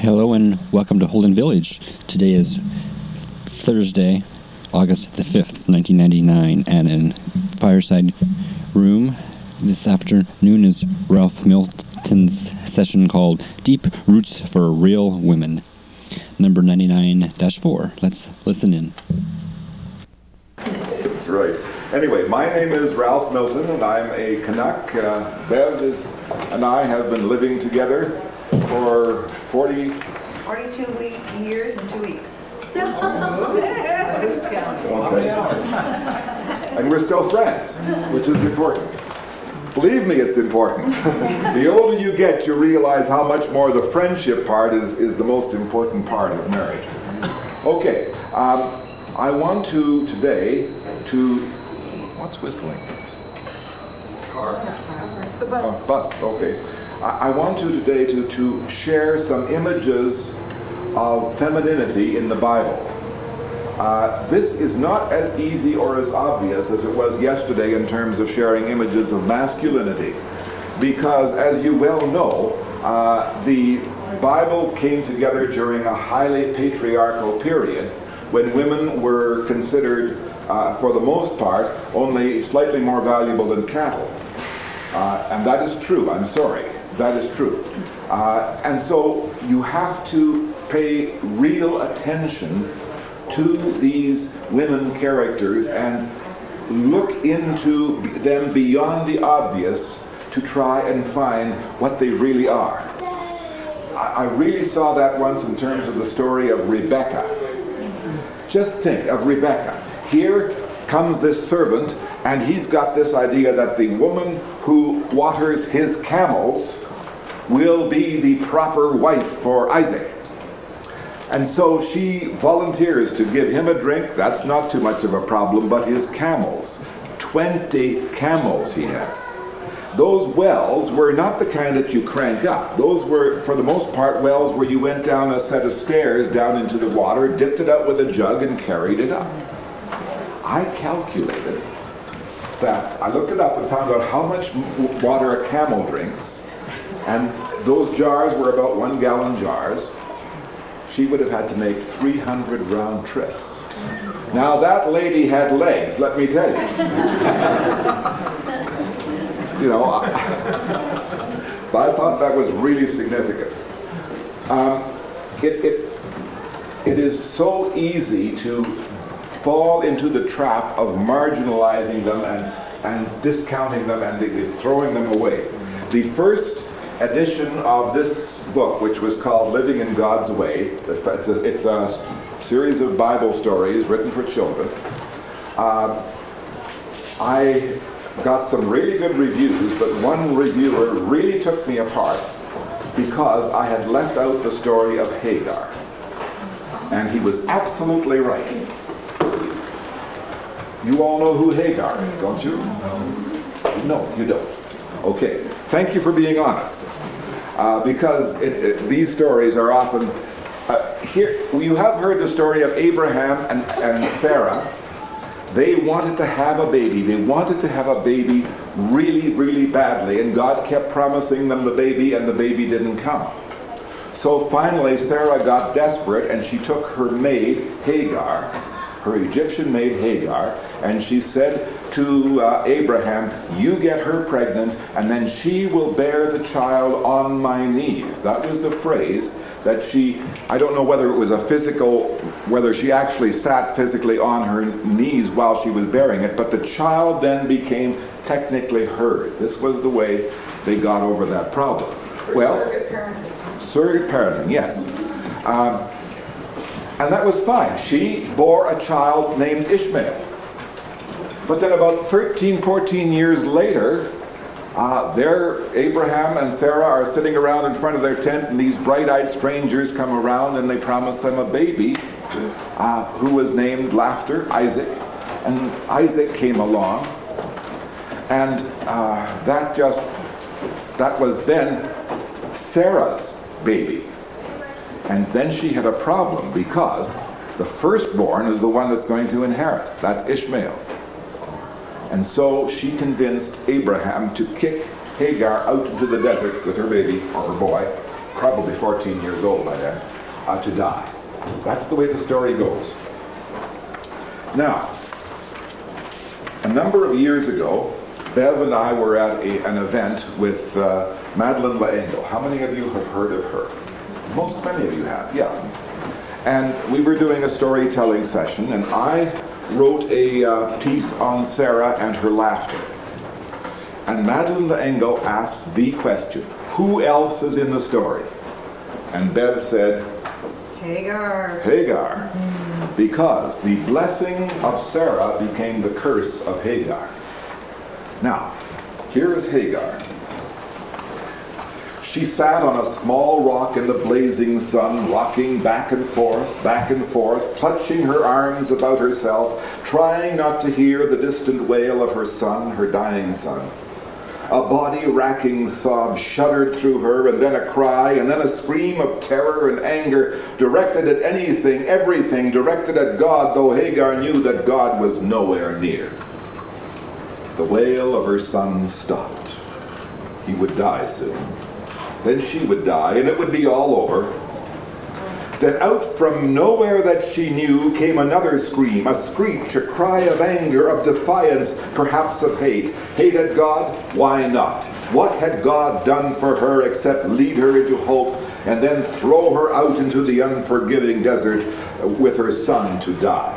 Hello and welcome to Holden Village. Today is Thursday, August the 5th, 1999, and in Fireside Room this afternoon is Ralph Milton's session called Deep Roots for Real Women, number 99-4. Let's listen in. That's right. Anyway, my name is Ralph Milton, and I'm a Canuck. Bev and I have been living together for 42 years and 2 weeks. Okay. And we're still friends, which is important. Believe me, it's important. The older you get, you realize how much more the friendship part is the most important part of marriage. Okay, I want to today what's whistling? Car. The bus. Bus, okay. I want to today to share some images of femininity in the Bible. This is not as easy or as obvious as it was yesterday in terms of sharing images of masculinity, because as you well know, the Bible came together during a highly patriarchal period when women were considered, for the most part, only slightly more valuable than cattle. And that is true, I'm sorry. That is true. And so you have to pay real attention to these women characters and look into them beyond the obvious to try and find what they really are. I really saw that once in terms of the story of Rebecca. Just think of Rebecca. Here comes this servant, and he's got this idea that the woman who waters his camels will be the proper wife for Isaac. And so she volunteers to give him a drink. That's not too much of a problem, but his camels, 20 camels he had. Those wells were not the kind that you crank up. Those were, for the most part, wells where you went down a set of stairs down into the water, dipped it out with a jug, and carried it up. I calculated that, I looked it up and found out how much water a camel drinks, and those jars were about 1 gallon jars. She would have had to make 300 round trips. Now that lady had legs, let me tell you. You know, I thought that was really significant. It is so easy to fall into the trap of marginalizing them and discounting them and throwing them away. The first edition of this book, which was called Living in God's Way, it's a series of Bible stories written for children. I got some really good reviews, but one reviewer really took me apart because I had left out the story of Hagar. And he was absolutely right. You all know who Hagar is, don't you? No, you don't. Okay, thank you for being honest. Because these stories are often... here, you have heard the story of Abraham and Sarah. They wanted to have a baby. They wanted to have a baby really, really badly, and God kept promising them the baby, and the baby didn't come. So finally, Sarah got desperate, and she took her maid, Hagar, her Egyptian maid Hagar, and she said to Abraham, you get her pregnant, and then she will bear the child on my knees. That was the phrase that she, I don't know whether it was a physical, whether she actually sat physically on her knees while she was bearing it, but the child then became technically hers. This was the way they got over that problem. Surrogate parenting. Surrogate parenting, yes. And that was fine. She bore a child named Ishmael. But then about 13, 14 years later, there Abraham and Sarah are sitting around in front of their tent, and these bright-eyed strangers come around and they promise them a baby who was named Laughter, Isaac. And Isaac came along, and that was then Sarah's baby. And then she had a problem because the firstborn is the one that's going to inherit. That's Ishmael. And so she convinced Abraham to kick Hagar out into the desert with her baby, or her boy, probably 14 years old by then, to die. That's the way the story goes. Now, a number of years ago, Bev and I were at an event with Madeleine L'Engle. How many of you have heard of her? Many of you have, yeah. And we were doing a storytelling session, and I wrote a piece on Sarah and her laughter. And Madeleine L'Engle asked the question, who else is in the story? And Bev said, Hagar. Hagar. Because the blessing of Sarah became the curse of Hagar. Now, here is Hagar. She sat on a small rock in the blazing sun, rocking back and forth, clutching her arms about herself, trying not to hear the distant wail of her son, her dying son. A body-racking sob shuddered through her, and then a cry, and then a scream of terror and anger, directed at anything, everything, directed at God, though Hagar knew that God was nowhere near. The wail of her son stopped. He would die soon. Then she would die, and it would be all over. Then out from nowhere that she knew came another scream, a screech, a cry of anger, of defiance, perhaps of hate. Hate at God? Why not? What had God done for her except lead her into hope and then throw her out into the unforgiving desert with her son to die?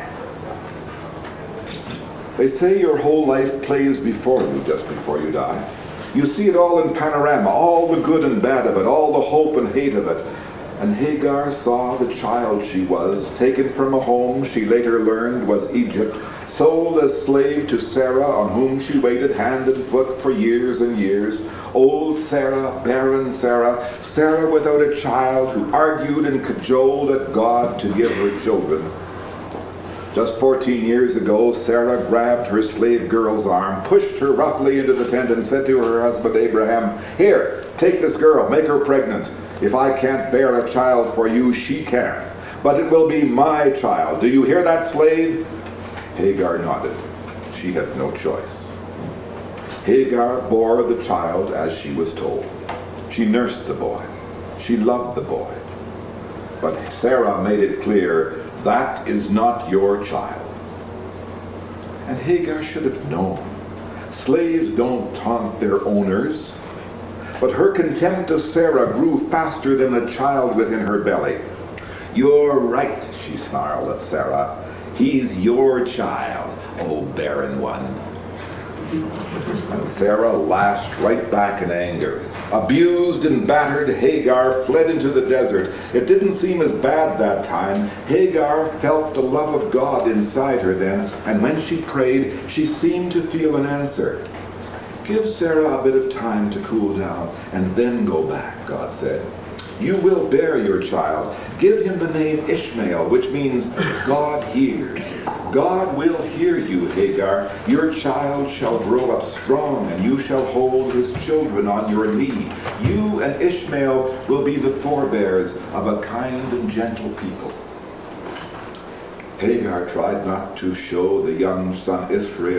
They say your whole life plays before you just before you die. You see it all in panorama, all the good and bad of it, all the hope and hate of it. And Hagar saw the child she was, taken from a home she later learned was Egypt, sold as slave to Sarah, on whom she waited hand and foot for years and years. Old Sarah, barren Sarah, Sarah without a child, who argued and cajoled at God to give her children. Just 14 years ago, Sarah grabbed her slave girl's arm, pushed her roughly into the tent, and said to her husband Abraham, "Here, take this girl, make her pregnant. If I can't bear a child for you, she can. But it will be my child. Do you hear that, slave?" Hagar nodded. She had no choice. Hagar bore the child as she was told. She nursed the boy. She loved the boy. But Sarah made it clear, that is not your child. And Hagar should have known. Slaves don't taunt their owners. But her contempt of Sarah grew faster than the child within her belly. "You're right," she snarled at Sarah. "He's your child, oh barren one." And Sarah lashed right back in anger. Abused and battered, Hagar fled into the desert. It didn't seem as bad that time. Hagar felt the love of God inside her then, and when she prayed, she seemed to feel an answer. "Give Sarah a bit of time to cool down, and then go back," God said. "You will bear your child. Give him the name Ishmael, which means God hears. God will hear you, Hagar. Your child shall grow up strong, and you shall hold his children on your knee. You and Ishmael will be the forebears of a kind and gentle people." Hagar tried not to show the young son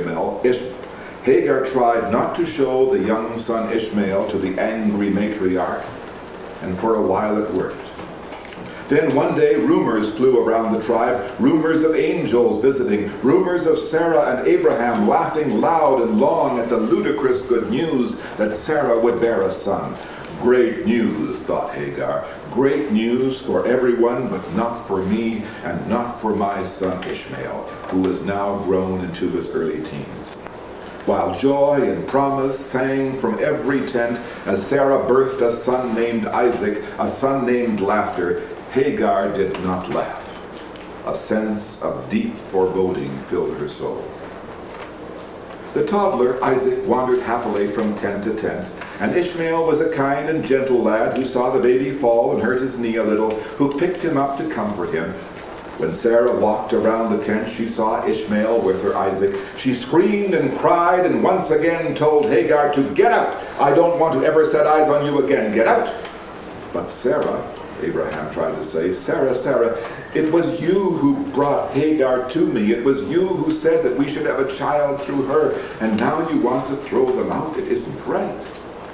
Hagar tried not to show the young son Ishmael to the angry matriarch, and for a while it worked. Then one day rumors flew around the tribe, rumors of angels visiting, rumors of Sarah and Abraham laughing loud and long at the ludicrous good news that Sarah would bear a son. Great news, thought Hagar, great news for everyone, but not for me and not for my son Ishmael, who is now grown into his early teens. While joy and promise sang from every tent as Sarah birthed a son named Isaac, a son named Laughter, Hagar did not laugh. A sense of deep foreboding filled her soul. The toddler, Isaac, wandered happily from tent to tent, and Ishmael was a kind and gentle lad who saw the baby fall and hurt his knee a little, who picked him up to comfort him. When Sarah walked around the tent, she saw Ishmael with her Isaac. She screamed and cried and once again told Hagar to get out. "I don't want to ever set eyes on you again. Get out." "But Sarah," Abraham tried to say, Sarah, it was you who brought Hagar to me. It was you who said that we should have a child through her. And now you want to throw them out. It isn't right."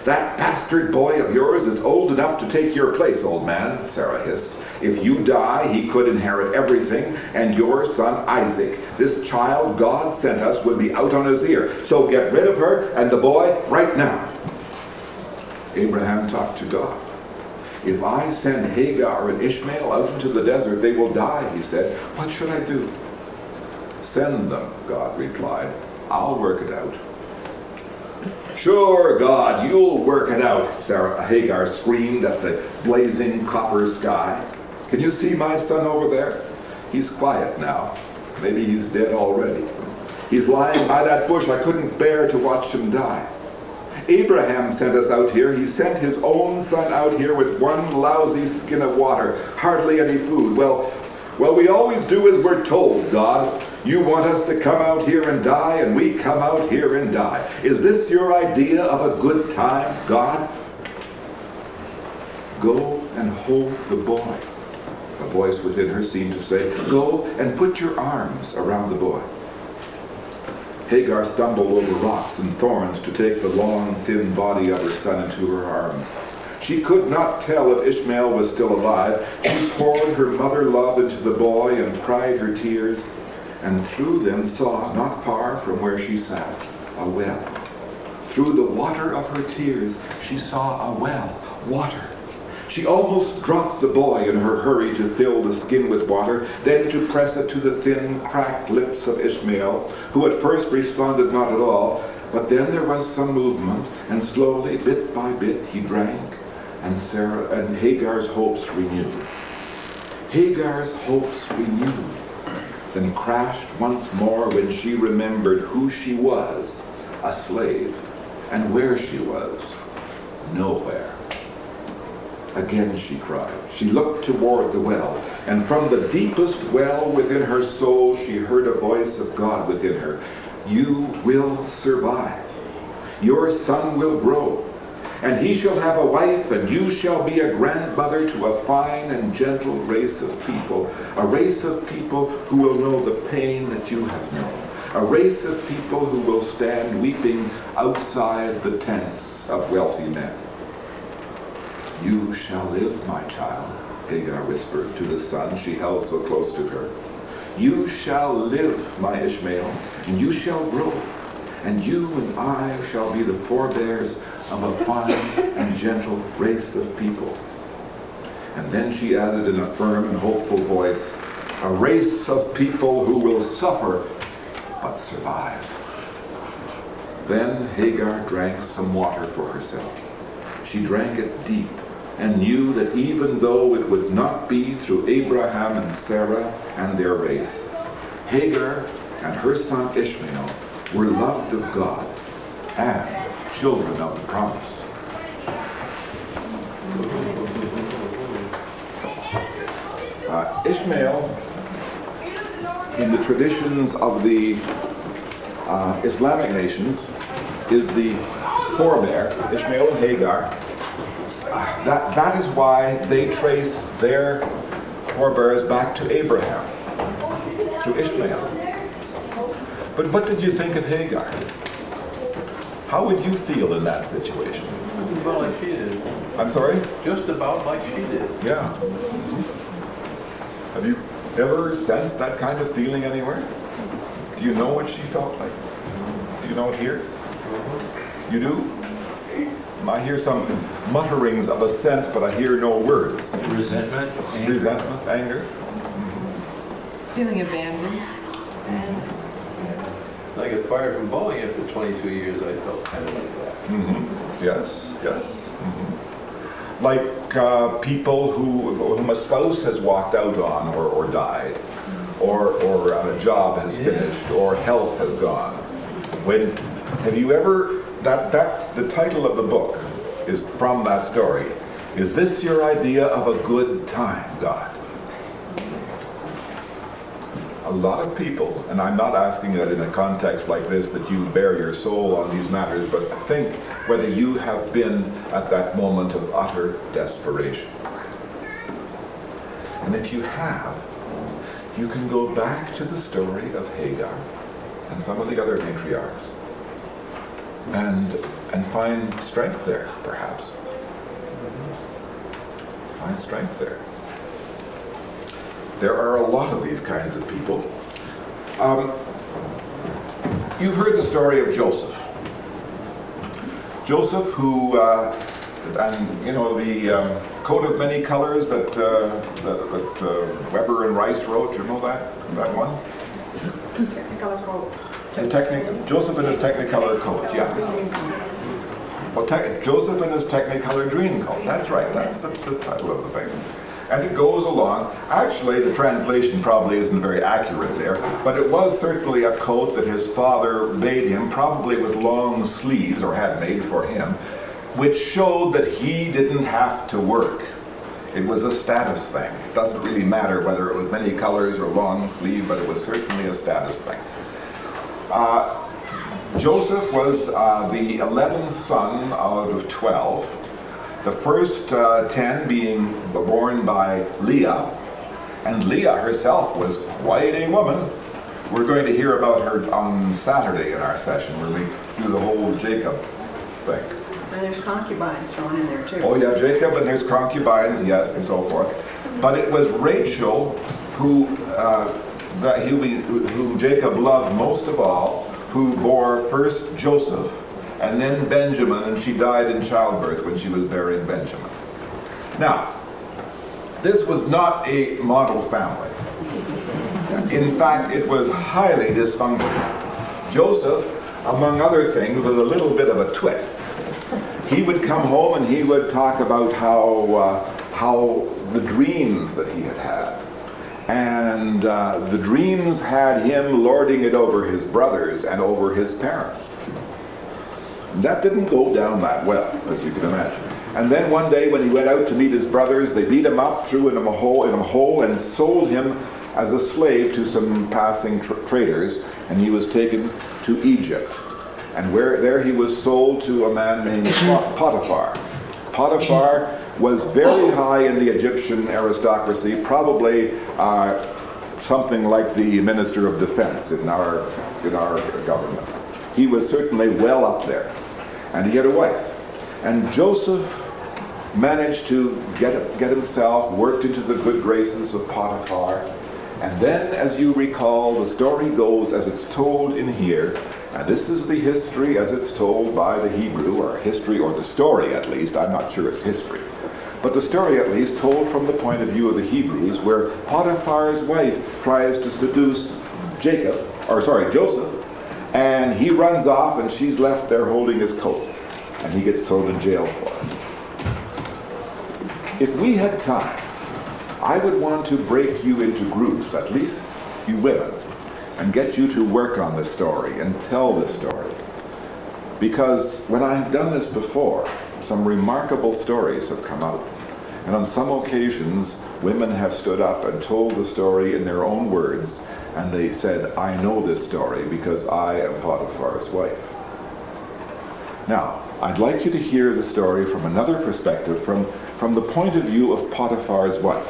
That bastard boy of yours is old enough to take your place, old man, Sarah hissed. If you die, he could inherit everything, and your son Isaac, this child God sent us, would be out on his ear. So get rid of her and the boy right now. Abraham talked to God. If I send Hagar and Ishmael out into the desert, they will die, he said. What should I do? Send them, God replied. I'll work it out. Sure, God, you'll work it out, Hagar screamed at the blazing copper sky. Can you see my son over there? He's quiet now. Maybe he's dead already. He's lying by that bush. I couldn't bear to watch him die. Abraham sent us out here. He sent his own son out here with one lousy skin of water, hardly any food. Well, we always do as we're told, God. You want us to come out here and die, and we come out here and die. Is this your idea of a good time, God? Go and hold the boy. A voice within her seemed to say, go and put your arms around the boy. Hagar stumbled over rocks and thorns to take the long, thin body of her son into her arms. She could not tell if Ishmael was still alive. She poured her mother love into the boy and cried her tears, and through them saw, not far from where she sat, a well. Through the water of her tears, she saw a well, water. She almost dropped the boy in her hurry to fill the skin with water, then to press it to the thin, cracked lips of Ishmael, who at first responded not at all, but then there was some movement, and slowly, bit by bit, he drank, and Sarah and Hagar's hopes renewed. Hagar's hopes renewed, then crashed once more when she remembered who she was, a slave, and where she was, nowhere. Again she cried. She looked toward the well, and from the deepest well within her soul she heard a voice of God within her. You will survive. Your son will grow, and he shall have a wife, and you shall be a grandmother to a fine and gentle race of people, a race of people who will know the pain that you have known, a race of people who will stand weeping outside the tents of wealthy men. You shall live, my child, Hagar whispered to the son she held so close to her. You shall live, my Ishmael, and you shall grow, and you and I shall be the forebears of a fine and gentle race of people. And then she added in a firm and hopeful voice, a race of people who will suffer but survive. Then Hagar drank some water for herself. She drank it deep, and knew that even though it would not be through Abraham and Sarah and their race, Hagar and her son Ishmael were loved of God and children of the promise. Ishmael, in the traditions of the Islamic nations, is the forebear, Ishmael and Hagar. That is why they trace their forebears back to Abraham, through Ishmael. But what did you think of Hagar? How would you feel in that situation? Just about like she did. I'm sorry? Just about like she did. Yeah. Have you ever sensed that kind of feeling anywhere? Do you know what she felt like? Do you know it here? You do? I hear some mutterings of assent, but I hear no words. Resentment, anger. Resentment, anger. Feeling abandoned. I got fired from Boeing after 22 years. I felt kind of like that. Mm-hmm. Yes, yes. Mm-hmm. Like people whom a spouse has walked out on or died, or a job has finished, or health has gone. Have you ever, the title of the book is from that story. Is this your idea of a good time, God? A lot of people, and I'm not asking that in a context like this that you bare your soul on these matters, but think whether you have been at that moment of utter desperation. And if you have, you can go back to the story of Hagar and some of the other matriarchs. and find strength there, perhaps. Find strength there. There are a lot of these kinds of people. You've heard the story of Joseph. Joseph, who, and you know, the coat of many colors that Weber and Rice wrote. You know that one? Technicolor coat. Joseph and his Technicolor coat. Yeah. Well, Joseph and his Technicolor dream coat. That's right. That's the title of the thing. And it goes along. Actually, the translation probably isn't very accurate there, but it was certainly a coat that his father made him, probably with long sleeves, or had made for him, which showed that he didn't have to work. It was a status thing. It doesn't really matter whether it was many colors or long sleeve, but it was certainly a status thing. Joseph was the 11th son out of 12. The first 10 being born by Leah, and Leah herself was quite a woman. We're going to hear about her on Saturday in our session when we do the whole Jacob thing. And there's concubines thrown in there too. Oh yeah, Jacob, and there's concubines, yes, and so forth. But it was Rachel whom Jacob loved most of all, who bore first Joseph and then Benjamin, and she died in childbirth when she was bearing Benjamin. Now, this was not a model family. In fact, it was highly dysfunctional. Joseph, among other things, was a little bit of a twit. He would come home and he would talk about how the dreams that he had had. And the dreams had him lording it over his brothers and over his parents. That didn't go down that well, as you can imagine. And then one day when he went out to meet his brothers, they beat him up, threw him in a hole, and sold him as a slave to some passing traders, and he was taken to Egypt. And there he was sold to a man named Potiphar. Potiphar was very high in the Egyptian aristocracy, probably something like the Minister of Defense in our government. He was certainly well up there. And he had a wife. And Joseph managed to get himself worked into the good graces of Potiphar. And then, as you recall, the story goes as it's told in here. And this is the history as it's told by the Hebrew, or history, or the story at least. I'm not sure it's history. But the story at least told from the point of view of the Hebrews, where Potiphar's wife tries to seduce Joseph, and he runs off and she's left there holding his coat, and he gets thrown in jail for it. If we had time, I would want to break you into groups, at least you women, and get you to work on this story and tell this story. Because when I have done this before, some remarkable stories have come out. And on some occasions, women have stood up and told the story in their own words, and they said, I know this story because I am Potiphar's wife. Now, I'd like you to hear the story from another perspective, from the point of view of Potiphar's wife.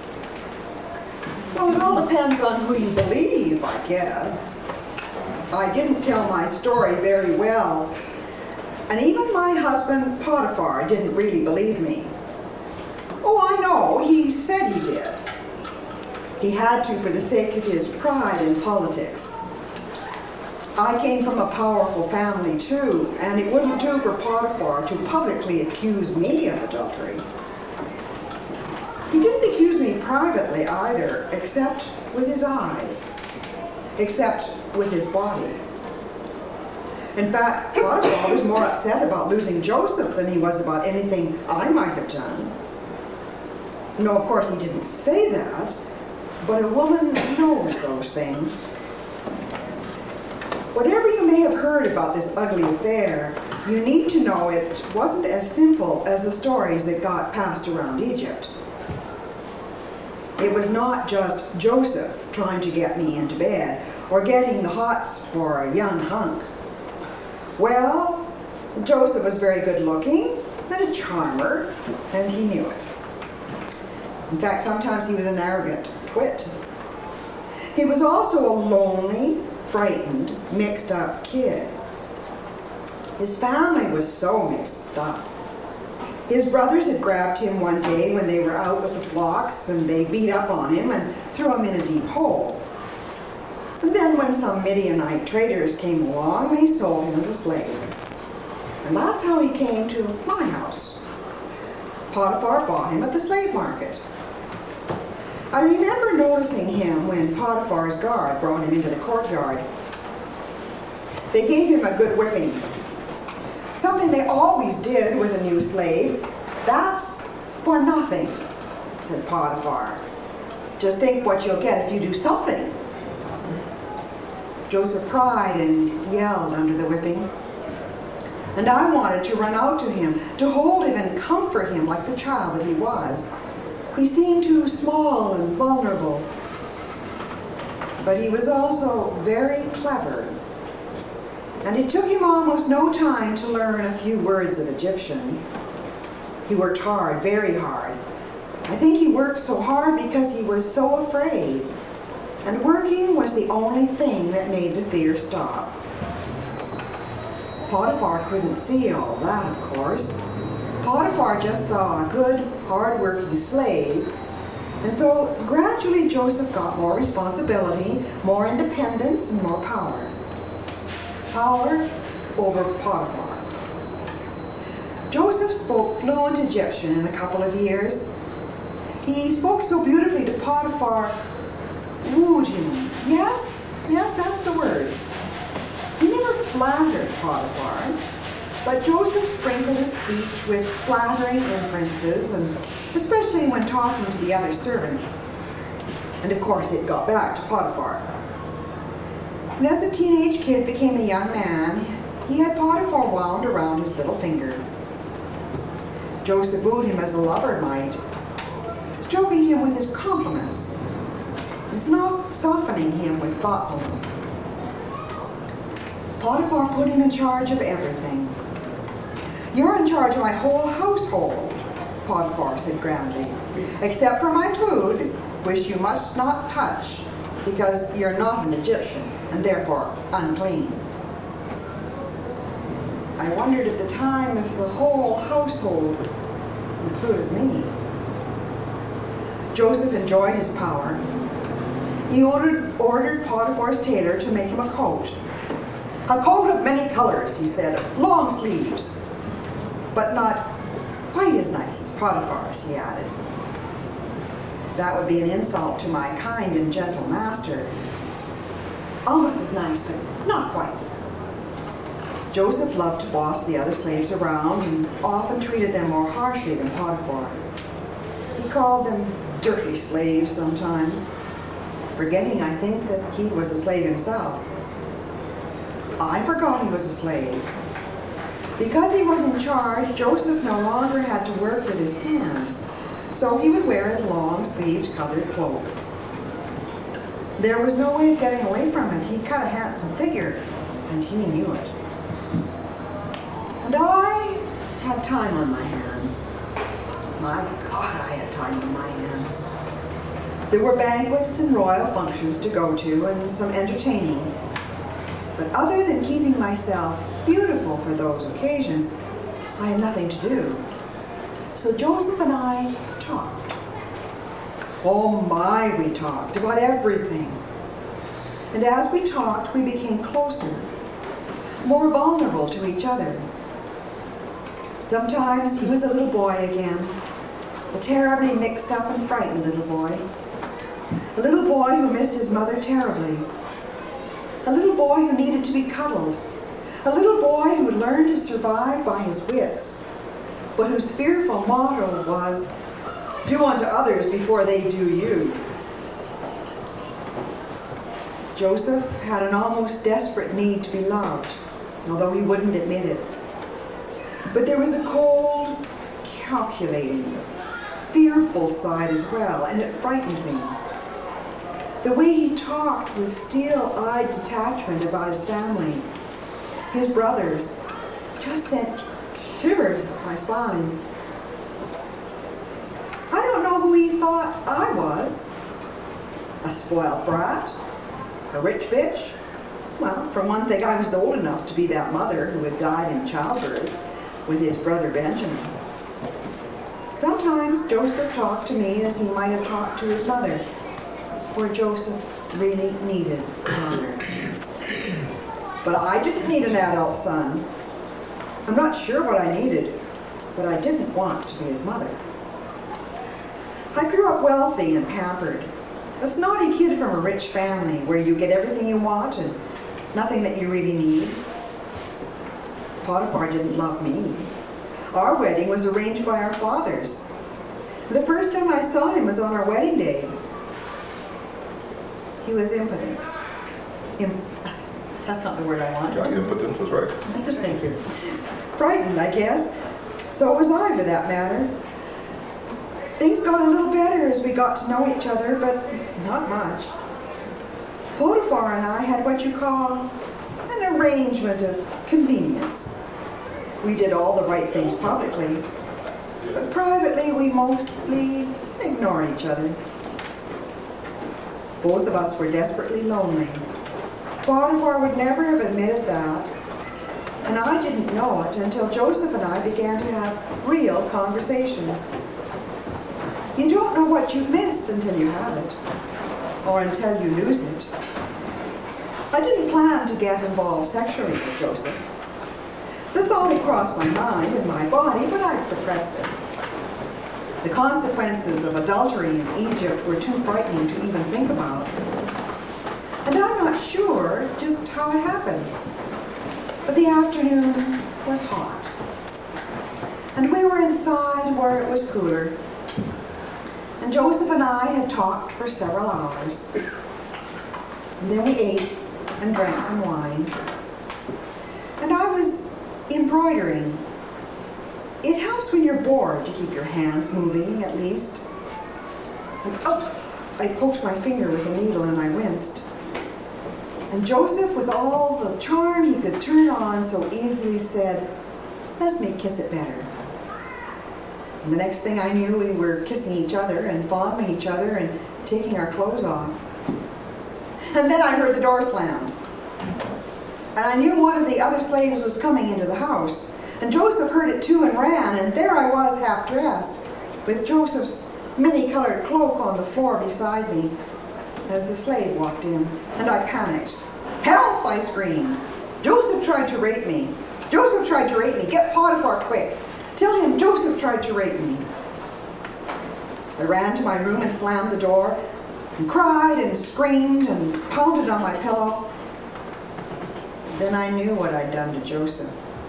Well, it all depends on who you believe, I guess. I didn't tell my story very well, and even my husband, Potiphar, didn't really believe me. Oh, I know, he said he did. He had to for the sake of his pride in politics. I came from a powerful family too, and it wouldn't do for Potiphar to publicly accuse me of adultery. He didn't accuse me privately either, except with his eyes, except with his body. In fact, Potiphar was more upset about losing Joseph than he was about anything I might have done. No, of course he didn't say that, but a woman knows those things. Whatever you may have heard about this ugly affair, you need to know it wasn't as simple as the stories that got passed around Egypt. It was not just Joseph trying to get me into bed or getting the hots for a young hunk. Well, Joseph was very good looking and a charmer, and he knew it. In fact, sometimes he was an arrogant twit. He was also a lonely, frightened, mixed-up kid. His family was so mixed up. His brothers had grabbed him one day when they were out with the flocks, and they beat up on him and threw him in a deep hole. And then when some Midianite traders came along, they sold him as a slave. And that's how he came to my house. Potiphar bought him at the slave market. I remember noticing him when Potiphar's guard brought him into the courtyard. They gave him a good whipping. Something they always did with a new slave. That's for nothing, said Potiphar. Just think what you'll get if you do something. Joseph cried and yelled under the whipping. And I wanted to run out to him, to hold him and comfort him like the child that he was. He seemed too small and vulnerable. But he was also very clever. And it took him almost no time to learn a few words of Egyptian. He worked hard, very hard. I think he worked so hard because he was so afraid. And working was the only thing that made the fear stop. Potiphar couldn't see all that, of course. Potiphar just saw a good, hard-working slave. And so gradually Joseph got more responsibility, more independence, and more power. Power over Potiphar. Joseph spoke fluent Egyptian in a couple of years. He spoke so beautifully to Potiphar, wooed him. Yes, that's the word. He never flattered Potiphar, but Joseph sprinkled his speech with flattering inferences, and especially when talking to the other servants. And of course it got back to Potiphar. And as the teenage kid became a young man, he had Potiphar wound around his little finger. Joseph wooed him as a lover might, stroking him with his compliments, and softening him with thoughtfulness. Potiphar put him in charge of everything. You're in charge of my whole household, Potiphar said grandly, except for my food, which you must not touch, because you're not an Egyptian, and therefore unclean. I wondered at the time if the whole household included me. Joseph enjoyed his power. He ordered Potiphar's tailor to make him a coat. A coat of many colors, he said, long sleeves, but not quite as nice as Potiphar's, he added. That would be an insult to my kind and gentle master. Almost as nice, but not quite. Joseph loved to boss the other slaves around and often treated them more harshly than Potiphar. He called them dirty slaves sometimes, forgetting, I think, that he was a slave himself. I forgot he was a slave. Because he was in charge, Joseph no longer had to work with his hands, so he would wear his long-sleeved colored cloak. There was no way of getting away from it. He cut a handsome figure, and he knew it. And I had time on my hands. My God, I had time on my hands. There were banquets and royal functions to go to and some entertaining. But other than keeping myself beautiful for those occasions, I had nothing to do. So Joseph and I talked. Oh my, we talked about everything. And as we talked, we became closer, more vulnerable to each other. Sometimes he was a little boy again, a terribly mixed up and frightened little boy. A little boy who missed his mother terribly. A little boy who needed to be cuddled. A little boy who learned to survive by his wits, but whose fearful motto was, do unto others before they do you. Joseph had an almost desperate need to be loved, although he wouldn't admit it. But there was a cold, calculating, fearful side as well, and it frightened me. The way he talked with steel-eyed detachment about his family, his brothers, just sent shivers up my spine. I don't know who he thought I was. A spoiled brat? A rich bitch? Well, for one thing, I was old enough to be that mother who had died in childbirth with his brother Benjamin. Sometimes Joseph talked to me as he might have talked to his mother, for Joseph really needed a mother. But I didn't need an adult son. I'm not sure what I needed, but I didn't want to be his mother. I grew up wealthy and pampered, a snotty kid from a rich family where you get everything you want and nothing that you really need. Potiphar didn't love me. Our wedding was arranged by our fathers. The first time I saw him was on our wedding day. He was impotent. That's not the word I want. Yeah, impotent was right. Thank you. Frightened, I guess. So was I, for that matter. Things got a little better as we got to know each other, but not much. Potiphar and I had what you call an arrangement of convenience. We did all the right things publicly, but privately we mostly ignored each other. Both of us were desperately lonely. Potiphar would never have admitted that, and I didn't know it until Joseph and I began to have real conversations. You don't know what you've missed until you have it, or until you lose it. I didn't plan to get involved sexually with Joseph. The thought had crossed my mind and my body, but I'd suppressed it. The consequences of adultery in Egypt were too frightening to even think about. And I'm not sure just how it happened. But the afternoon was hot. And we were inside where it was cooler. And Joseph and I had talked for several hours. And then we ate and drank some wine. And I was embroidering. It helps when you're bored to keep your hands moving, at least. And I poked my finger with a needle and I winced. And Joseph, with all the charm he could turn on so easily, said, "Let me kiss it better." And the next thing I knew, we were kissing each other and fondling each other and taking our clothes off. And then I heard the door slammed. And I knew one of the other slaves was coming into the house. And Joseph heard it too and ran, and there I was half-dressed, with Joseph's many-colored cloak on the floor beside me, as the slave walked in, and I panicked. "Help!" I screamed. "Joseph tried to rape me. Joseph tried to rape me. Get Potiphar quick. Tell him Joseph tried to rape me." I ran to my room and slammed the door, and cried and screamed and pounded on my pillow. Then I knew what I'd done to Joseph.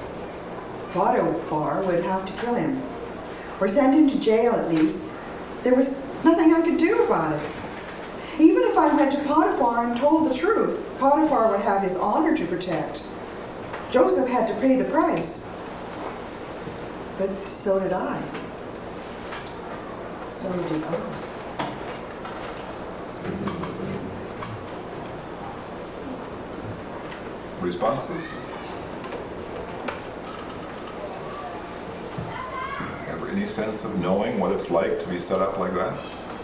Potiphar would have to kill him, or send him to jail at least. There was nothing I could do about it. Even if I went to Potiphar and told the truth, Potiphar would have his honor to protect. Joseph had to pay the price. But so did I. So did I. Responses? Ever any sense of knowing what it's like to be set up like that?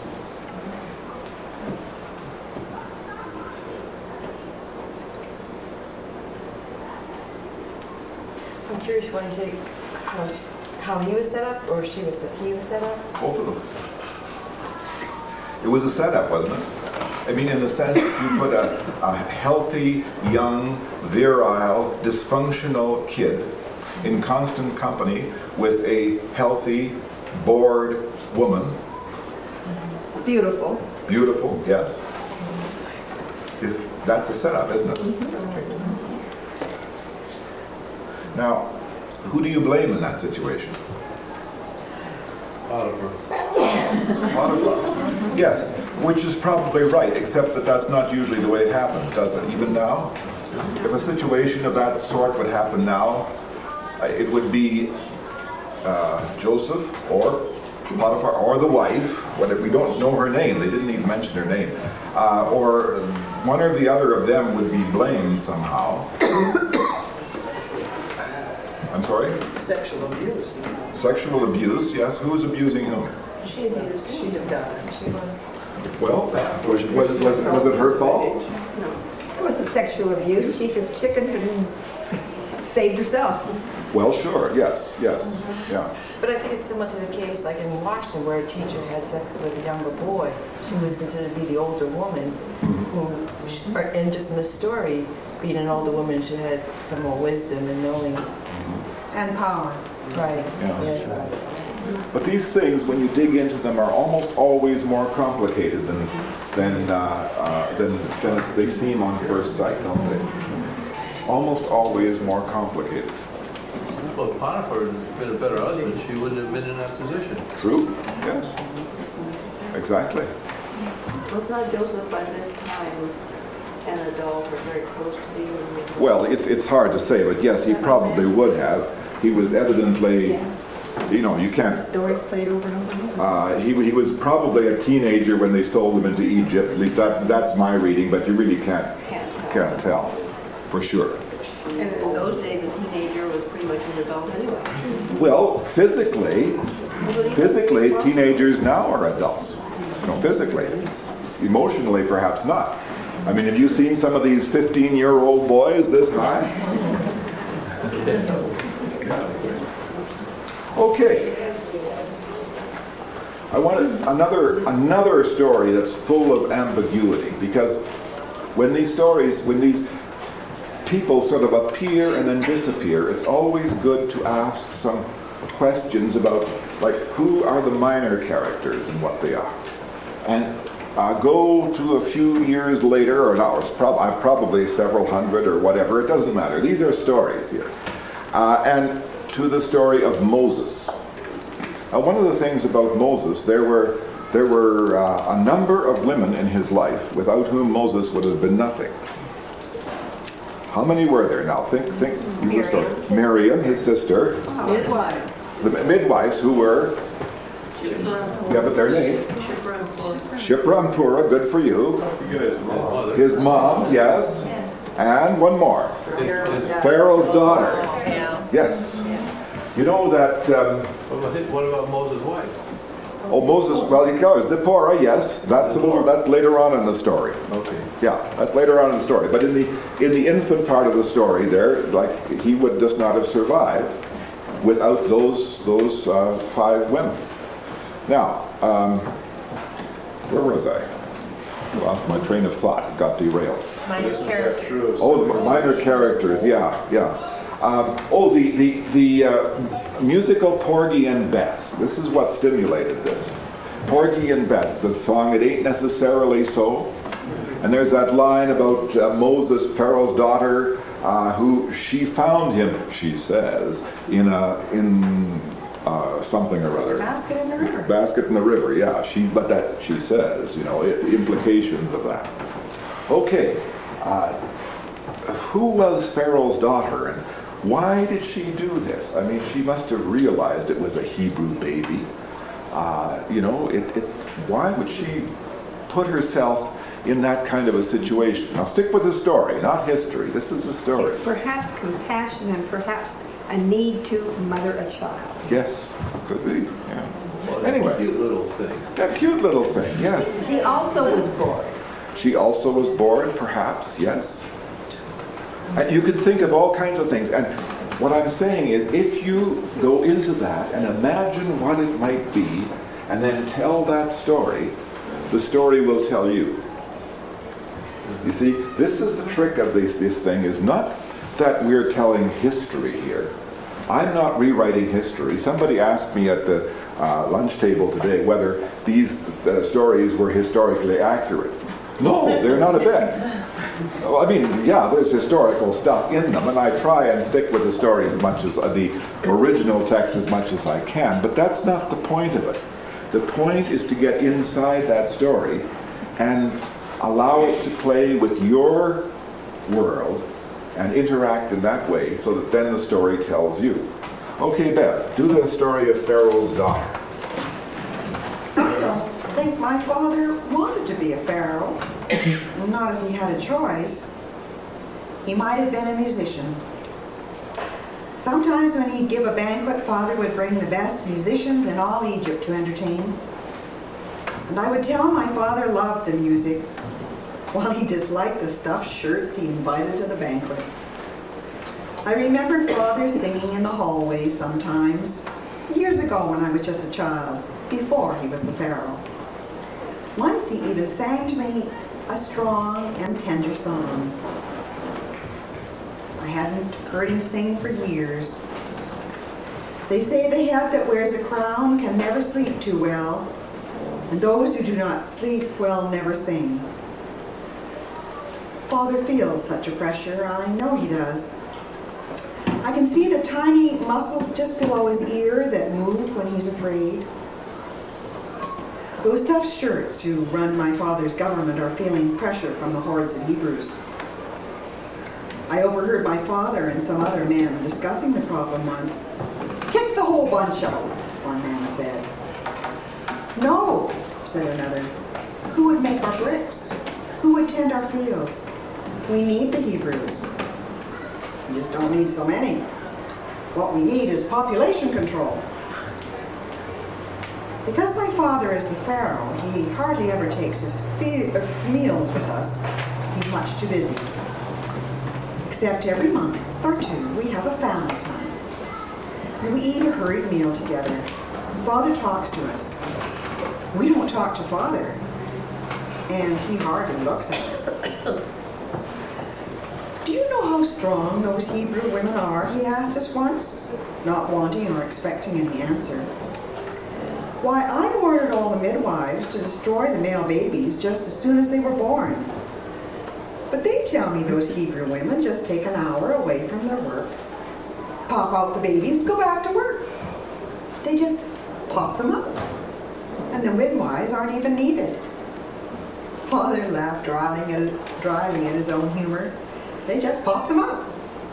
I'm curious when you say how he was set up, or he was set up? Both of them. It was a setup, wasn't it? I mean, in the sense that you put a healthy, young, virile, dysfunctional kid in constant company with a healthy, bored woman. Beautiful. Beautiful, yes. If that's a setup, isn't it? Now, who do you blame in that situation? Potiphar. Potiphar. Yes, which is probably right, except that that's not usually the way it happens, does it? Even now? If a situation of that sort would happen now, it would be Joseph or Potiphar or the wife, we don't know her name, they didn't even mention her name, or one or the other of them would be blamed somehow. I'm sorry? Sexual abuse. Sexual abuse, yes. Who's abusing whom? She abused him. She had done it. She was. Well, was it her fault? No. It wasn't sexual abuse. She just chickened and saved herself. Well, sure, yes, yes, yeah. But I think it's similar to the case like in Washington where a teacher had sex with a younger boy. She was considered to be the older woman and just in the story, being an older woman, she had some more wisdom and knowing. And power. Right, Yeah. yes. But these things, when you dig into them, are almost always more complicated than they seem on first sight, don't they? Almost always more complicated. Well, if Potiphar had been a better husband, she wouldn't have been in that position. True? Yes. Exactly. Was not Joseph by this time an adult or very close to being an adult? Well, it's hard to say, but yes, he probably would have. He was evidently, you can't. Stories played over and over and over. He was probably a teenager when they sold him into Egypt. At least that's my reading, but you really can't tell for sure. And in those days, a teenager was pretty much an adult anyway. Well, physically, teenagers now are adults. Physically. Emotionally, perhaps not. I mean, have you seen some of these 15-year-old boys this high? Okay. I want another story that's full of ambiguity, because when these people sort of appear and then disappear, it's always good to ask some questions about, like, who are the minor characters and what they are. And go to a few years later, or no, it's probably several hundred or whatever, it doesn't matter. These are stories here. And to the story of Moses. Now, one of the things about Moses, there were a number of women in his life without whom Moses would have been nothing. How many were there? Now, think. Miriam, his sister. Midwives. The midwives who were. Yeah, but their name. Shipra and Puah, good for you. His mom, yes. And one more. Pharaoh's daughter. Yes. You know that... What about Moses' wife? Oh, Moses, well, he goes. Zipporah, yes. That's later on in the story. Okay. Yeah, that's later on in the story. But in the infant part of the story there, like, he would just not have survived without those 5 women. Now, where was I? Lost my train of thought. It got derailed. Minor characters. Oh, the minor characters. Yeah. The musical Porgy and Bess. This is what stimulated this. Porgy and Bess, the song "It Ain't Necessarily So," and there's that line about Moses, Pharaoh's daughter, who she found him, she says, in something or other. Basket in the river. Basket in the river, yeah. She says, implications of that. Okay, who was Pharaoh's daughter, and why did she do this? I mean, she must have realized it was a Hebrew baby. Why would she put herself in that kind of a situation? Now, stick with the story, not history. This is a story. Perhaps compassion and perhaps a need to mother a child. Yes, could be. Yeah. Well, Anyway. a cute little thing. A cute little thing, yes. She also was bored. She also was bored, perhaps, yes. And you could think of all kinds of things. And what I'm saying is, if you go into that and imagine what it might be, and then tell that story, the story will tell you. You see, this is the trick of this thing, is not that we're telling history here. I'm not rewriting history. Somebody asked me at the lunch table today whether these stories were historically accurate. No, they're not a bit. Well, I mean, yeah, there's historical stuff in them, and I try and stick with the story as much as the original text as much as I can, but that's not the point of it. The point is to get inside that story and allow it to play with your world and interact in that way, so that then the story tells you. Okay, Bev, do the story of Pharaoh's daughter. I don't think my father wanted to be a pharaoh. Not if he had a choice. He might have been a musician. Sometimes when he'd give a banquet, Father would bring the best musicians in all Egypt to entertain. And I would tell my father loved the music, while he disliked the stuffed shirts he invited to the banquet. I remember Father singing in the hallway sometimes, years ago when I was just a child, before he was the Pharaoh. Once he even sang to me a strong and tender song. I hadn't heard him sing for years. They say the head that wears a crown can never sleep too well, and those who do not sleep well never sing. Father feels such a pressure, I know he does. I can see the tiny muscles just below his ear that move when he's afraid. Those stuffed shirts who run my father's government are feeling pressure from the hordes of Hebrews. I overheard my father and some other men discussing the problem once. "Kick the whole bunch out," one man said. "No," said another. "Who would make our bricks? Who would tend our fields? We need the Hebrews. We just don't need so many. What we need is population control." Because my father is the Pharaoh, he hardly ever takes his meals with us. He's much too busy. Except every month or two, we have a family time. We eat a hurried meal together. Father talks to us. We don't talk to Father, and he hardly looks at us. "Do you know how strong those Hebrew women are?" he asked us once, not wanting or expecting any answer. "Why, I ordered all the midwives to destroy the male babies just as soon as they were born. But they tell me those Hebrew women just take an hour away from their work, pop out the babies, go back to work. They just pop them out, and the midwives aren't even needed." Father laughed dryly at his own humor. "They just pop them up."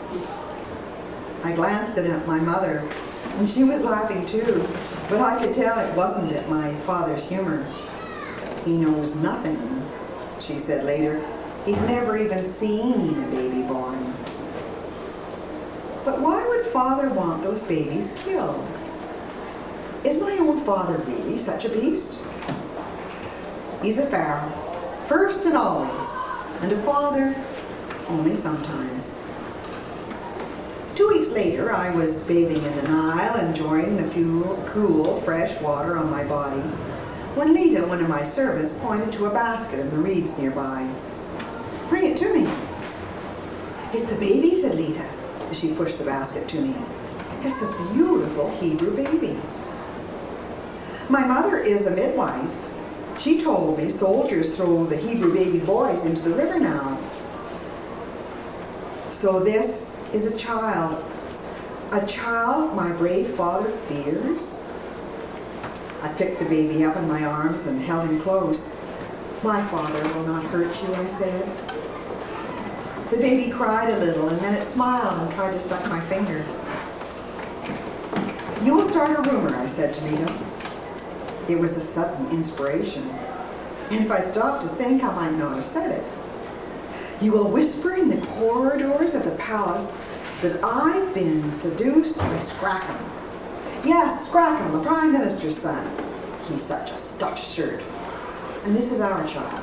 I glanced at my mother, and she was laughing too, but I could tell it wasn't at my father's humor. "He knows nothing," she said later. "He's never even seen a baby born." But why would Father want those babies killed? Is my own father really such a beast? He's a Pharaoh, first and always, and a father only sometimes. 2 weeks later, I was bathing in the Nile, enjoying the cool, fresh water on my body, when Lita, one of my servants, pointed to a basket in the reeds nearby. "Bring it to me." "It's a baby," said Lita, as she pushed the basket to me. "It's a beautiful Hebrew baby." My mother is a midwife. She told me soldiers throw the Hebrew baby boys into the river now. So this is a child my brave father fears? I picked the baby up in my arms and held him close. "My father will not hurt you," I said. The baby cried a little, and then it smiled and tried to suck my finger. "You will start a rumor," I said to Lita. It was a sudden inspiration, and if I stopped to think, I might not have said it. "You will whisper in the corridors of the palace that I've been seduced by Scrackham. Yes, Scrackham, the Prime Minister's son. He's such a stuffed shirt. And this is our child."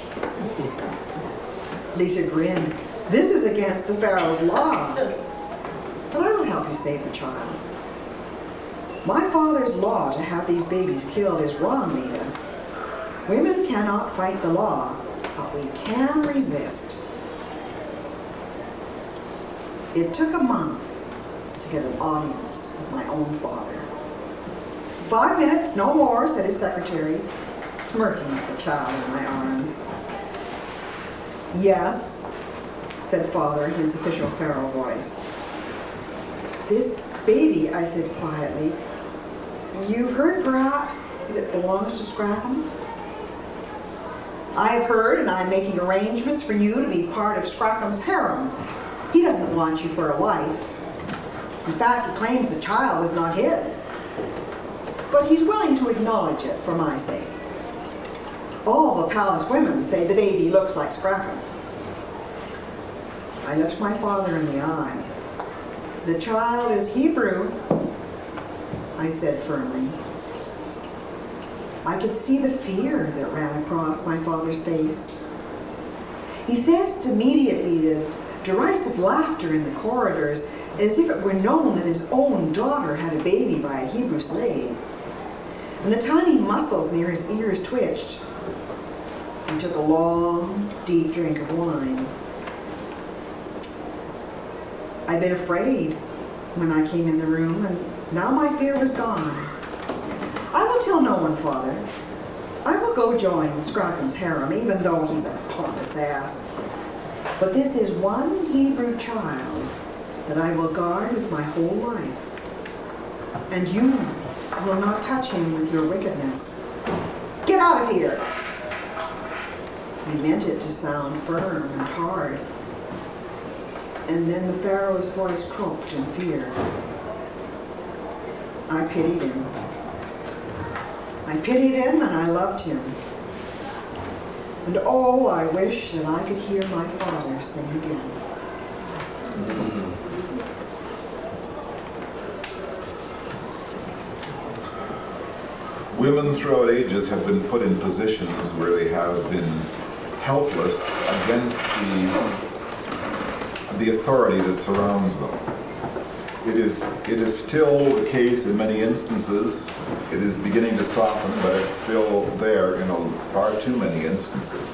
Lita grinned. "This is against the Pharaoh's law. But I will help you save the child. My father's law to have these babies killed is wrong, Lita. Women cannot fight the law, but we can resist." It took a month to get an audience with my own father. 5 minutes, no more," said his secretary, smirking at the child in my arms. "Yes," said Father in his official Pharaoh voice. "This baby," I said quietly, "you've heard perhaps that it belongs to Scrackham?" "I have heard, and I'm making arrangements for you to be part of Scrackham's harem. He doesn't want you for a wife. In fact, he claims the child is not his. But he's willing to acknowledge it for my sake. All the palace women say the baby looks like Scrackham." I looked my father in the eye. "The child is Hebrew," I said firmly. I could see the fear that ran across my father's face. He sensed immediately the derisive laughter in the corridors, as if it were known that his own daughter had a baby by a Hebrew slave. And the tiny muscles near his ears twitched. He took a long, deep drink of wine. I'd been afraid when I came in the room, and now my fear was gone. I will tell no one, Father. I will go join Scrocken's harem, even though he's a pompous ass. But this is one Hebrew child that I will guard with my whole life. And you will not touch him with your wickedness. Get out of here! He meant it to sound firm and hard. And then the Pharaoh's voice croaked in fear. I pitied him. I pitied him and I loved him. And oh, I wish that I could hear my father sing again. Women throughout ages have been put in positions where they have been helpless against the authority that surrounds them. It is still the case in many instances. It is beginning to soften, but it's still there in far too many instances.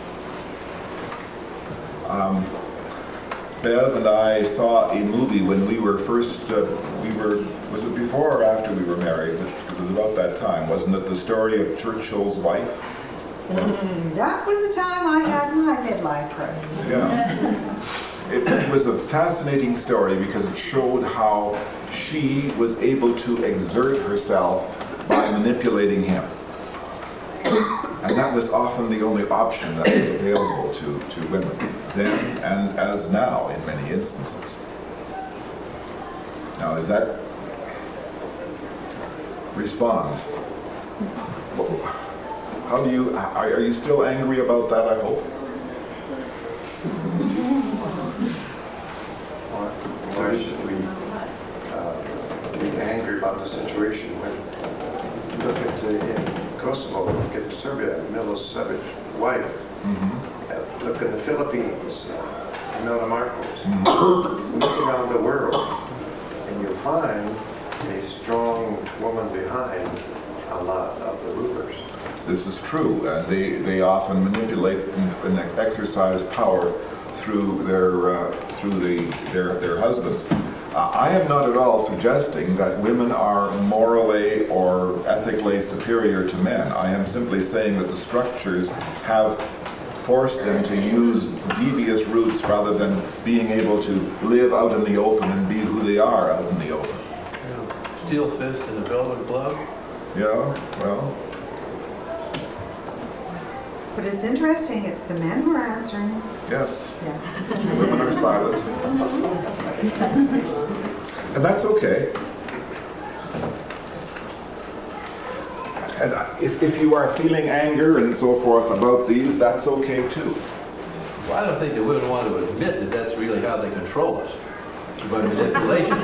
Bev and I saw a movie when we were first, was it before or after we were married? It was about that time, wasn't it? The story of Churchill's wife? That was the time I had my midlife crisis. Yeah. It was a fascinating story because it showed how she was able to exert herself by manipulating him. And that was often the only option that was available to women, then and as now in many instances. Now, is that respond? How do you, are you still angry about that, I hope? Why should we be angry about the situation when you look at in Kosovo, look at Serbia, Milosevic's wife, look in the Philippines, Imelda Marcos, look around the world, and you'll find a strong woman behind a lot of the rulers. This is true. They often manipulate and exercise power through their husbands. I am not at all suggesting that women are morally or ethically superior to men. I am simply saying that the structures have forced them to use devious routes rather than being able to live out in the open and be who they are out in the open. Yeah. Steel fist and a velvet glove. Yeah, well. But it's interesting, it's the men who are answering. Yes. Yeah. Women are silent. And that's okay. And if you are feeling anger and so forth about these, that's okay too. Well, I don't think the women want to admit that that's really how they control us, by manipulation.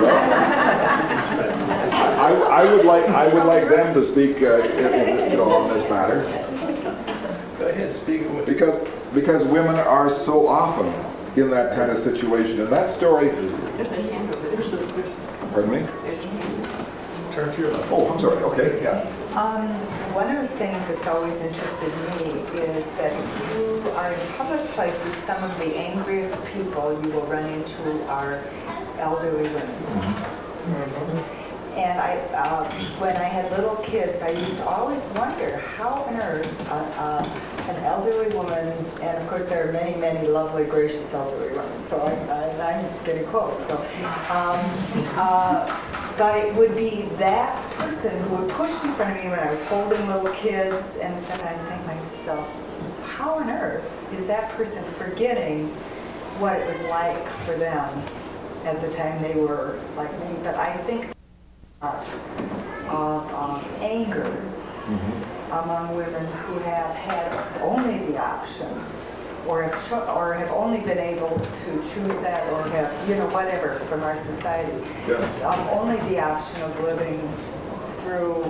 I would like them to speak on this matter. Go ahead, speak of it. Because women are so often in that kind of situation. And that story. There's a hand over there. Pardon me? There's a hand. Turn to your left. Oh, I'm sorry. Okay, yeah. One of the things that's always interested me is that if you are in public places, some of the angriest people you will run into are elderly women. And when I had little kids, I used to always wonder how on earth an elderly woman, and of course there are many, many lovely, gracious elderly women, so I'm getting close. So, but it would be that person who would push in front of me when I was holding little kids and stuff, and I'd think to myself, how on earth is that person forgetting what it was like for them at the time they were like me? But I think of anger among women who have had only the option or have only been able to choose that or have, whatever from our society. Yeah. Only the option of living through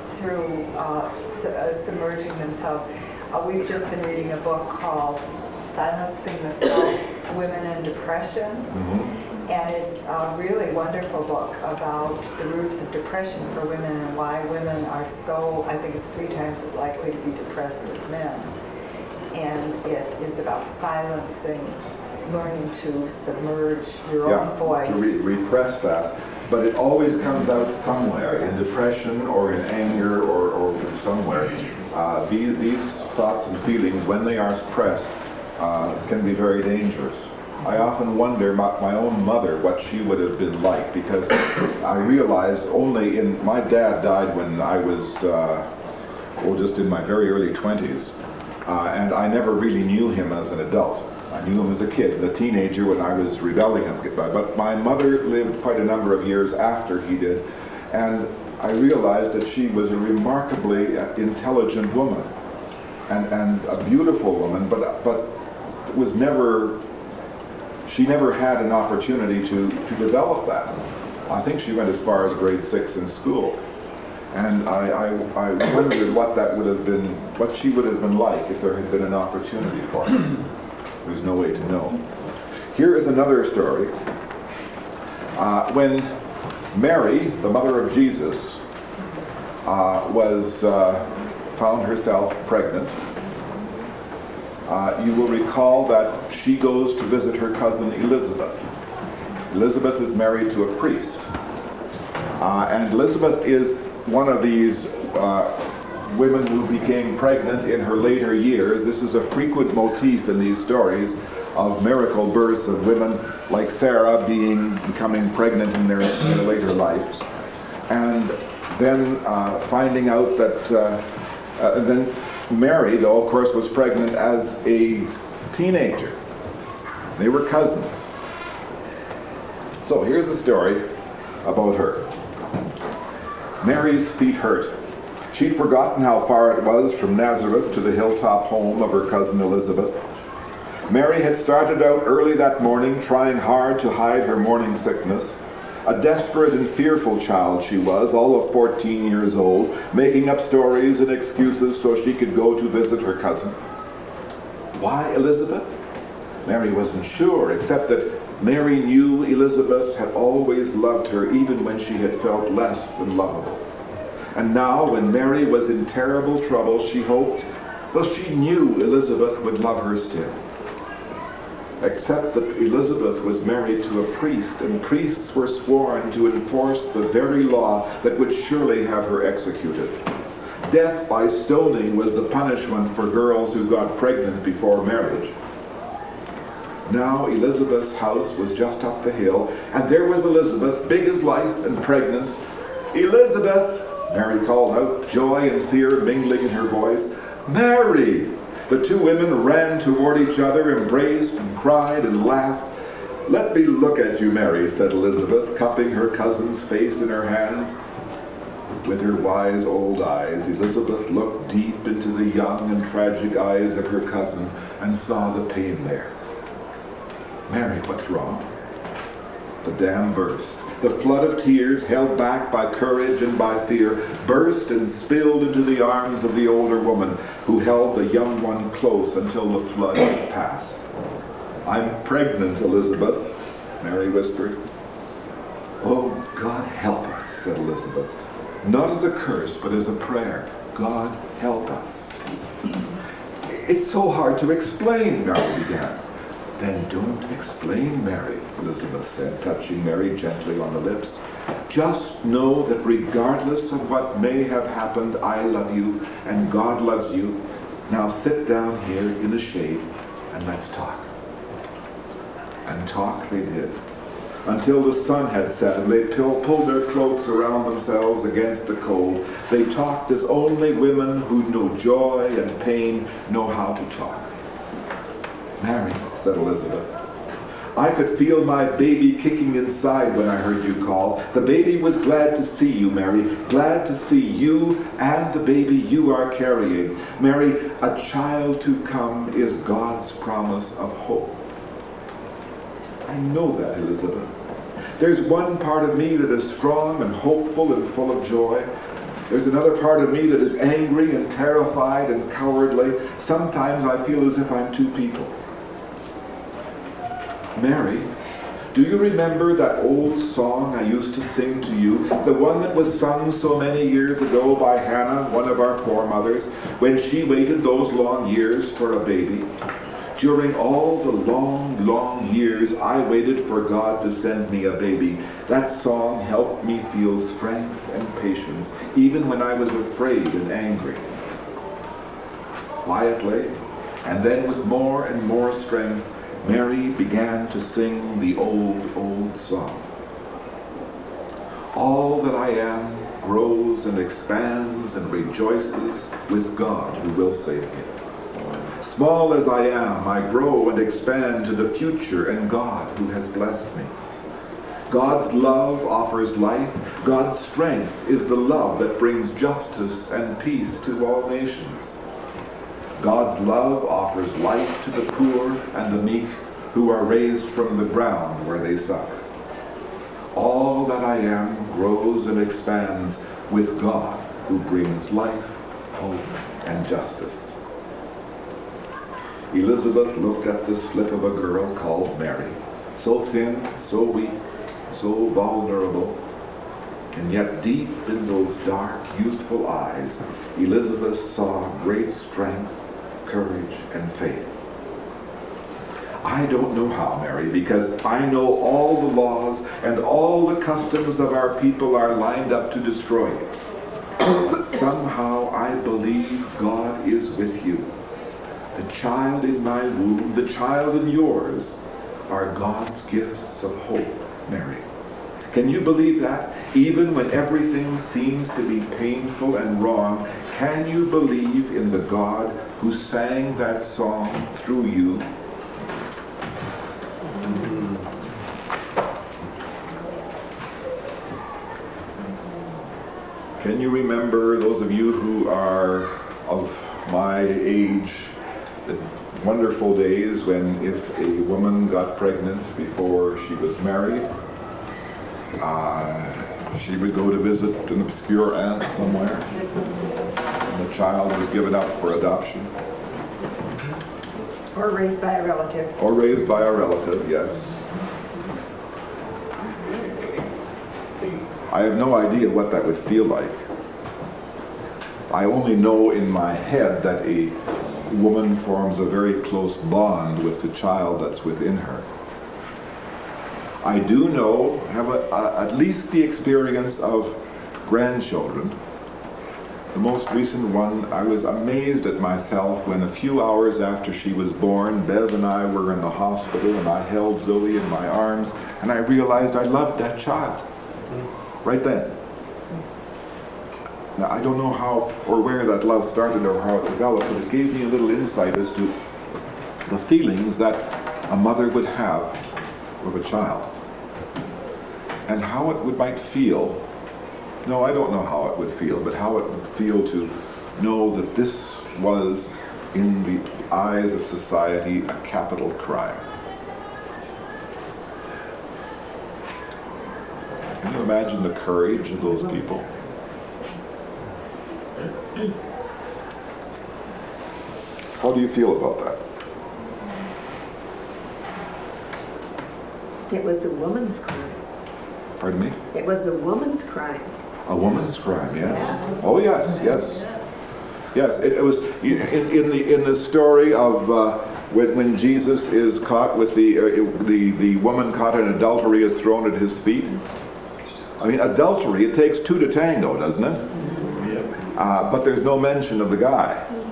submerging themselves. We've just been reading a book called Silencing the Self, Women and Depression. And it's a really wonderful book about the roots of depression for women and why women are so, I think it's 3 times as likely to be depressed as men. And it is about silencing, learning to submerge your own voice. To repress that. But it always comes out somewhere, in depression or in anger or somewhere. These thoughts and feelings, when they are suppressed, can be very dangerous. I often wonder about my own mother, what she would have been like, because I realized my dad died when I was, just in my very early 20s, and I never really knew him as an adult. I knew him as a kid, a teenager, when I was rebelling. But my mother lived quite a number of years after he did, and I realized that she was a remarkably intelligent woman, and a beautiful woman, but was never. She never had an opportunity to develop that. I think she went as far as grade 6 in school. And I wondered what she would have been like if there had been an opportunity for her. There's no way to know. Here is another story. When Mary, the mother of Jesus, found herself pregnant, you will recall that she goes to visit her cousin Elizabeth. Elizabeth is married to a priest. And Elizabeth is one of these women who became pregnant in her later years. This is a frequent motif in these stories of miracle births of women like Sarah becoming pregnant in their later lives. And then finding out that then Mary, though, of course, was pregnant as a teenager. They were cousins. So here's a story about her. Mary's feet hurt. She'd forgotten how far it was from Nazareth to the hilltop home of her cousin Elizabeth. Mary had started out early that morning, trying hard to hide her morning sickness. A desperate and fearful child she was, all of 14 years old, making up stories and excuses so she could go to visit her cousin. Why Elizabeth? Mary wasn't sure, except that Mary knew Elizabeth had always loved her, even when she had felt less than lovable. And now, when Mary was in terrible trouble, she hoped, she knew Elizabeth would love her still. Except that Elizabeth was married to a priest, and priests were sworn to enforce the very law that would surely have her executed. Death by stoning was the punishment for girls who got pregnant before marriage. Now Elizabeth's house was just up the hill, and there was Elizabeth, big as life and pregnant. "Elizabeth!" Mary called out, joy and fear mingling in her voice. "Mary!" The two women ran toward each other, embraced and cried and laughed. "Let me look at you, Mary," said Elizabeth, cupping her cousin's face in her hands. With her wise old eyes, Elizabeth looked deep into the young and tragic eyes of her cousin and saw the pain there. "Mary, what's wrong?" The dam burst. The flood of tears, held back by courage and by fear, burst and spilled into the arms of the older woman, who held the young one close until the flood had passed. "I'm pregnant, Elizabeth," Mary whispered. "Oh, God help us," said Elizabeth. "Not as a curse, but as a prayer. God help us." "It's so hard to explain," Mary began. "Then don't explain, Mary," Elizabeth said, touching Mary gently on the lips. "Just know that regardless of what may have happened, I love you and God loves you. Now sit down here in the shade and let's talk." And talk they did, until the sun had set and they pulled their cloaks around themselves against the cold. They talked as only women who know joy and pain know how to talk. "Mary," said Elizabeth, "I could feel my baby kicking inside when I heard you call. The baby was glad to see you, Mary, glad to see you and the baby you are carrying. Mary, a child to come is God's promise of hope." "I know that, Elizabeth. There's one part of me that is strong and hopeful and full of joy. There's another part of me that is angry and terrified and cowardly. Sometimes I feel as if I'm two people. Mary, do you remember that old song I used to sing to you? The one that was sung so many years ago by Hannah, one of our foremothers, when she waited those long years for a baby? During all the long, long years I waited for God to send me a baby. That song helped me feel strength and patience, even when I was afraid and angry. Quietly, and then with more and more strength, Mary began to sing the old, old song. All that I am grows and expands and rejoices with God who will save me. Small as I am, I grow and expand to the future and God who has blessed me. God's love offers life. God's strength is the love that brings justice and peace to all nations. God's love offers life to the poor and the meek who are raised from the ground where they suffer. All that I am grows and expands with God who brings life, hope, and justice. Elizabeth looked at the slip of a girl called Mary, so thin, so weak, so vulnerable, and yet deep in those dark, youthful eyes, Elizabeth saw great strength, courage, and faith. I don't know how, Mary, because I know all the laws and all the customs of our people are lined up to destroy you. But somehow I believe God is with you. The child in my womb, the child in yours, are God's gifts of hope, Mary. Can you believe that? Even when everything seems to be painful and wrong, can you believe in the God who sang that song through you? Can you remember, those of you who are of my age, the wonderful days when if a woman got pregnant before she was married, she would go to visit an obscure aunt somewhere, and the child was given up for adoption. Or raised by a relative. Or raised by a relative, yes. I have no idea what that would feel like. I only know in my head that a woman forms a very close bond with the child that's within her. I do know, have at least the experience of grandchildren. The most recent one, I was amazed at myself when a few hours after she was born, Bev and I were in the hospital and I held Zoe in my arms and I realized I loved that child. Right then. Now, I don't know how or where that love started or how it developed, but it gave me a little insight as to the feelings that a mother would have with a child. And how it might feel. No, I don't know how it would feel, but how it would feel to know that this was, in the eyes of society, a capital crime. Can you imagine the courage of those people? How do you feel about that? It was a woman's crime. Pardon me? It was a woman's crime. A woman's crime, yes. Yes. Oh, yes, yes. Yes, it was in the story of when Jesus is caught with the woman caught in adultery is thrown at his feet. I mean, adultery, it takes two to tango, doesn't it? But there's no mention of the guy.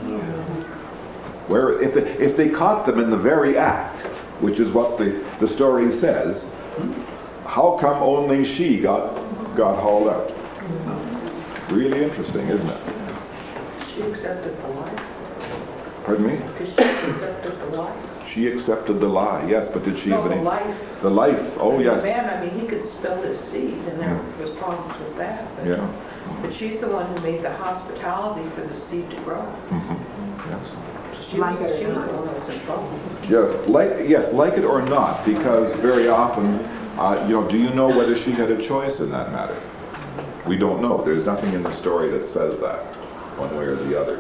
Where if they caught them in the very act, which is what the story says, how come only she got hauled out? Really interesting, isn't it? She accepted the lie. Pardon me? Because she accepted the lie. She accepted the lie, yes, but did she have any? The life. The life, oh yes. The man, I mean, he could spell his seed, and there was problems with that. But, Yeah. But she's the one who made the hospitality for the seed to grow. Mm-hmm. Yes. She was the one that was in trouble. Yes, like it or not, because very often, do you know whether she had a choice in that matter? We don't know. There's nothing in the story that says that, one way or the other.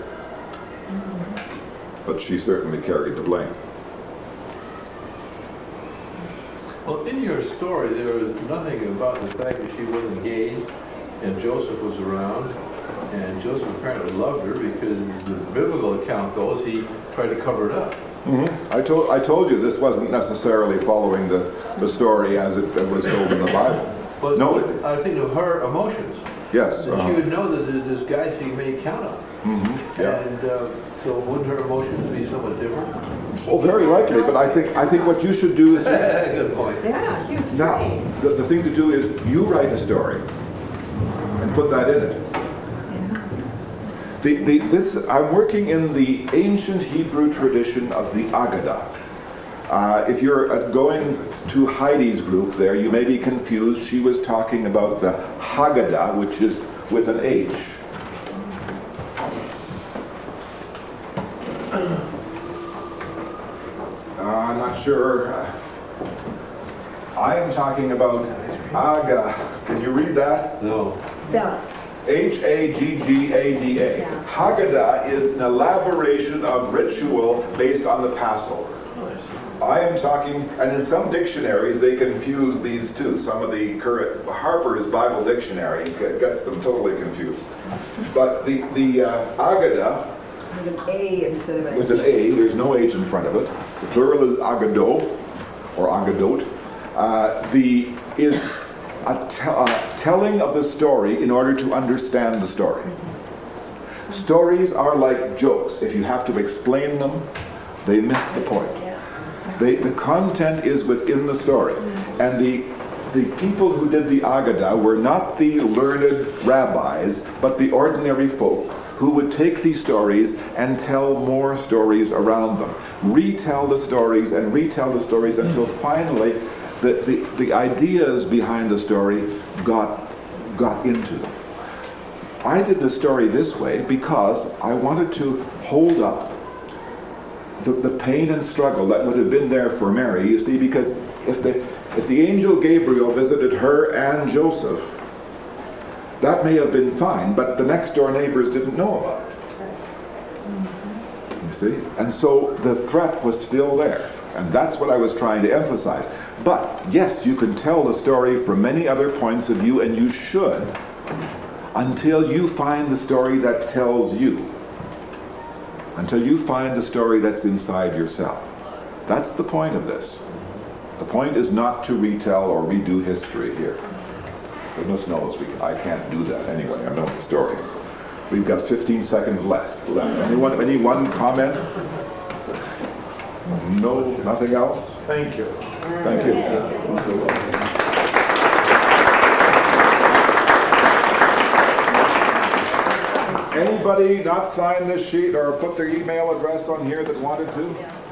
But she certainly carried the blame. Well, in your story, there was nothing about the fact that she was engaged and Joseph was around, and Joseph apparently loved her because the biblical account goes he tried to cover it up. Mm-hmm. I told you this wasn't necessarily following the story as it was told in the Bible. But no, I was thinking of her emotions. Yes. That she would know that there's this guy she may count on. Mm-hmm. Yeah. And so wouldn't her emotions be somewhat different? Oh, very likely. But I think what you should do is Good point. Yeah, she was now great. the thing to do is you write a story and put that in it. I'm working in the ancient Hebrew tradition of the Agadah. If you're going to Heidi's group there, you may be confused. She was talking about the Haggadah, which is with an H. I'm not sure. I am talking about Aga. Can you read that? No. Spell it. Haggada. Yeah. Haggadah is an elaboration of ritual based on the Passover. I am talking, and in some dictionaries they confuse these two. Some of the current Harper's Bible Dictionary gets them totally confused. But the Agadah, With an A instead of an with an A, there's no H in front of it. The plural is Agado, or Agadot. Is a telling of the story in order to understand the story. Stories are like jokes. If you have to explain them, they miss the point. The content is within the story. And the people who did the Agadah were not the learned rabbis, but the ordinary folk who would take these stories and tell more stories around them. Retell the stories and retell the stories until finally the ideas behind the story got into them. I did the story this way because I wanted to hold up the pain and struggle that would have been there for Mary, you see, because if the angel Gabriel visited her and Joseph, that may have been fine, but the next door neighbors didn't know about it. You see? And so the threat was still there. And that's what I was trying to emphasize. But yes, you can tell the story from many other points of view, and you should, until you find the story that tells you. Until you find the story that's inside yourself. That's the point of this. The point is not to retell or redo history here. Goodness knows I can't do that anyway. I know the story. We've got 15 seconds left. Any one comment? No, nothing else? Thank you. Thank you. Anybody not sign this sheet or put their email address on here that wanted to?